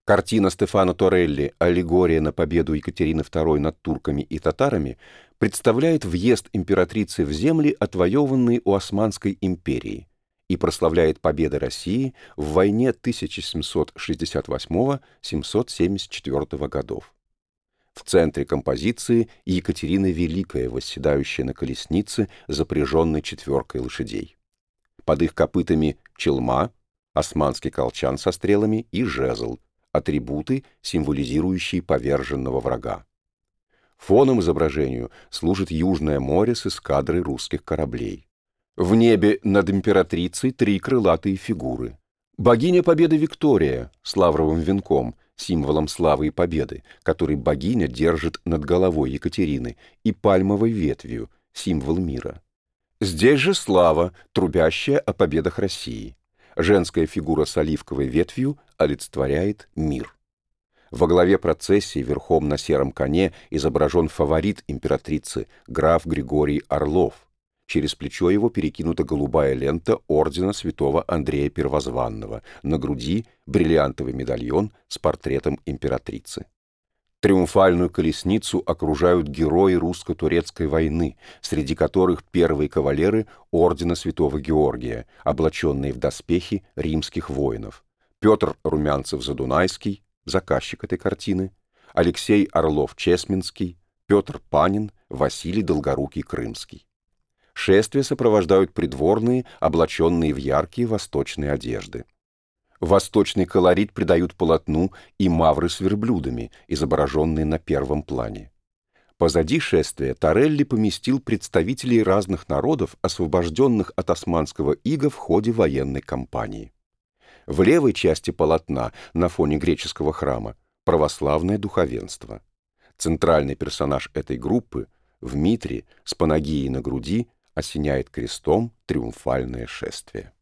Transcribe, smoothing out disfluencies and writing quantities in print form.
Картина Стефано Торелли «Аллегория на победу Екатерины II над турками и татарами» представляет въезд императрицы в земли, отвоеванные у Османской империи, и прославляет победы России в войне 1768-774 годов. В центре композиции Екатерина Великая, восседающая на колеснице, запряженной четверкой лошадей. Под их копытами челма, османский колчан со стрелами и жезл, атрибуты, символизирующие поверженного врага. Фоном изображению служит Южное море с эскадрой русских кораблей. В небе над императрицей три крылатые фигуры. Богиня Победы Виктория с лавровым венком, символом славы и победы, который богиня держит над головой Екатерины, и пальмовой ветвью, символ мира. Здесь же слава, трубящая о победах России. Женская фигура с оливковой ветвью олицетворяет мир. Во главе процессии верхом на сером коне изображен фаворит императрицы, граф Григорий Орлов. Через плечо его перекинута голубая лента ордена святого Андрея Первозванного, на груди бриллиантовый медальон с портретом императрицы. Триумфальную колесницу окружают герои русско-турецкой войны, среди которых первые кавалеры ордена Святого Георгия, облаченные в доспехи римских воинов. Петр Румянцев-Задунайский, заказчик этой картины, Алексей Орлов-Чесменский, Петр Панин, Василий Долгорукий-Крымский. Шествие сопровождают придворные, облаченные в яркие восточные одежды. Восточный колорит придают полотну и мавры с верблюдами, изображенные на первом плане. Позади шествия Торелли поместил представителей разных народов, освобожденных от османского ига в ходе военной кампании. В левой части полотна, на фоне греческого храма, православное духовенство. Центральный персонаж этой группы, в митре, с панагией на груди, осеняет крестом триумфальное шествие.